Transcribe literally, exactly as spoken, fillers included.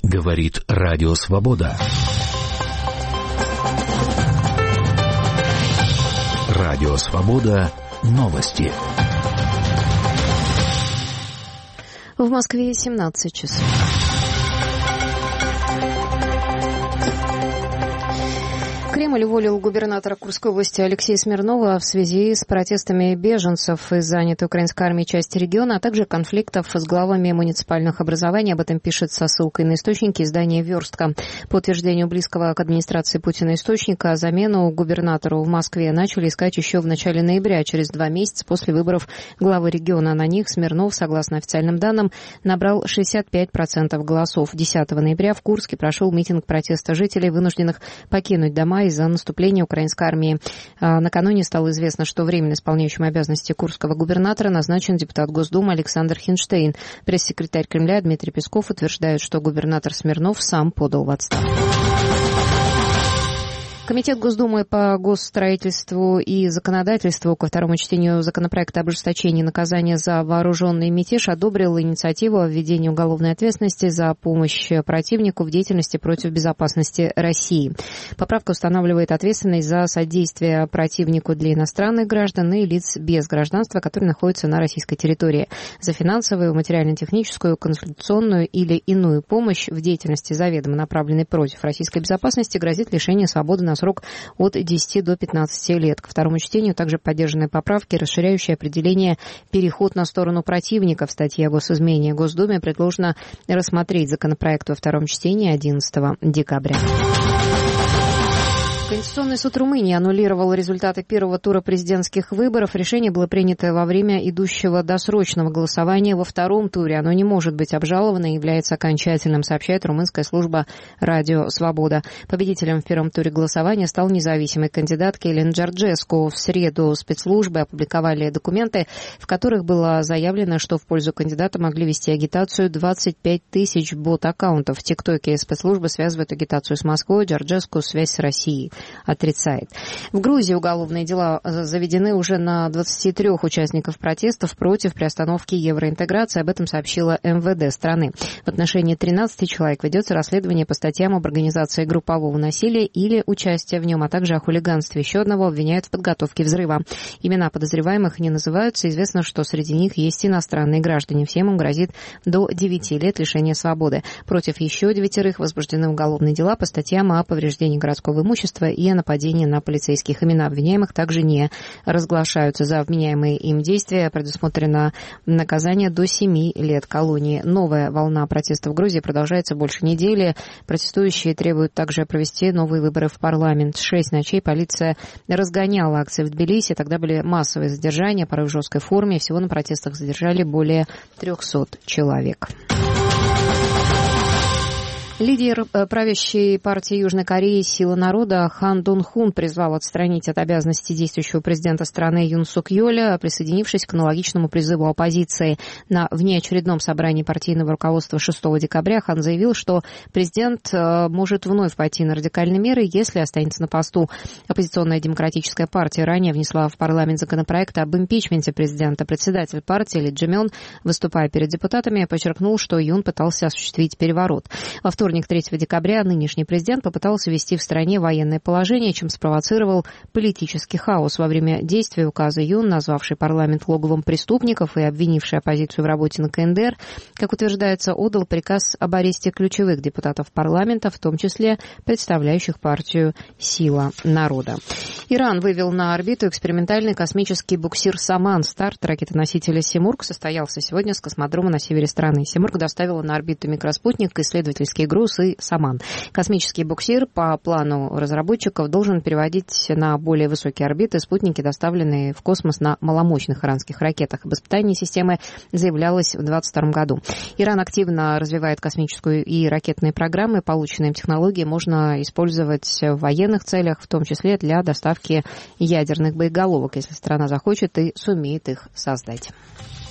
Говорит Радио Свобода. Радио Свобода. Новости. В Москве семнадцать часов. Кремль уволил губернатора Курской области Алексея Смирнова в связи с протестами беженцев из занятой украинской армией части региона, а также конфликтов с главами муниципальных образований. Об этом пишет со ссылкой на источники издание «Верстка». По утверждению близкого к администрации Путина источника, замену губернатору в Москве начали искать еще в начале ноября, через два месяца после выборов главы региона. На них Смирнов, согласно официальным данным, набрал шестьдесят пять процентов голосов. десятого ноября в Курске прошел митинг протеста жителей, вынужденных покинуть дома из-за наступления украинской армии. Накануне стало известно, что временно исполняющим обязанности курского губернатора назначен депутат Госдумы Александр Хинштейн. Пресс-секретарь Кремля Дмитрий Песков утверждает, что губернатор Смирнов сам подал в отставку. Комитет Госдумы по госстроительству и законодательству ко второму чтению законопроекта об ужесточении наказания за вооруженный мятеж одобрил инициативу о введении уголовной ответственности за помощь противнику в деятельности против безопасности России. Поправка устанавливает ответственность за содействие противнику для иностранных граждан и лиц без гражданства, которые находятся на российской территории. За финансовую, материально-техническую, консультационную или иную помощь в деятельности, заведомо направленной против российской безопасности, грозит лишение свободы на срок от десяти до пятнадцати лет. Ко второму чтению также поддержаны поправки, расширяющие определение «переход на сторону противника» в статье о госизмене. Госдуме предложено рассмотреть законопроект во втором чтении одиннадцатого декабря. Конституционный суд Румынии аннулировал результаты первого тура президентских выборов. Решение было принято во время идущего досрочного голосования во втором туре. Оно не может быть обжаловано и является окончательным, сообщает румынская служба «Радио Свобода». Победителем в первом туре голосования стал независимый кандидат Келин Джорджеску. В среду спецслужбы опубликовали документы, в которых было заявлено, что в пользу кандидата могли вести агитацию двадцать пять тысяч бот-аккаунтов. В ТикТоке спецслужбы связывают агитацию с Москвой, Джорджеску связь с Россией отрицает. В Грузии уголовные дела заведены уже на двадцати трёх участников протестов против приостановки евроинтеграции. Об этом сообщила эм вэ дэ страны. В отношении тринадцати человек ведется расследование по статьям об организации группового насилия или участия в нем, а также о хулиганстве. Еще одного обвиняют в подготовке взрыва. Имена подозреваемых не называются. Известно, что среди них есть иностранные граждане. Всем им грозит до девяти лет лишения свободы. Против еще девятерых возбуждены уголовные дела по статьям о повреждении городского имущества и о нападении на полицейских. Имена обвиняемых также не разглашаются. За вменяемые им действия предусмотрено наказание до семи лет колонии. Новая волна протестов в Грузии продолжается больше недели. Протестующие требуют также провести новые выборы в парламент. Шесть ночей полиция разгоняла акции в Тбилиси. Тогда были массовые задержания, порой в жесткой форме. Всего на протестах задержали более трехсот человек. Лидер правящей партии Южной Кореи «Сила народа» Хан Дон Хун призвал отстранить от обязанностей действующего президента страны Юн Сук Йоля, присоединившись к аналогичному призыву оппозиции. На внеочередном собрании партийного руководства шестого декабря Хан заявил, что президент может вновь пойти на радикальные меры, если останется на посту. Оппозиционная демократическая партия ранее внесла в парламент законопроект об импичменте президента. Председатель партии Ли Джи Мён, выступая перед депутатами, подчеркнул, что Юн пытался осуществить переворот. Во вторник, третьего декабря, нынешний президент попытался ввести в стране военное положение, чем спровоцировал политический хаос. Во время действия указа Юн, назвавший парламент логовом преступников и обвинивший оппозицию в работе на ка эн дэ эр, как утверждается, отдал приказ об аресте ключевых депутатов парламента, в том числе представляющих партию «Сила народа». Иран вывел на орбиту экспериментальный космический буксир «Саман». Старт ракетоносителя «Симург» состоялся сегодня с космодрома на севере страны. «Симург» доставила на орбиту микроспутник, исследовательский груз и «Саман». Космический буксир по плану разработчиков должен переводить на более высокие орбиты спутники, доставленные в космос на маломощных иранских ракетах. Об испытании системы заявлялось в двадцать втором году. Иран активно развивает космическую и ракетные программы. Полученные им технологии можно использовать в военных целях, в том числе для доставки ядерных боеголовок, если страна захочет и сумеет их создать.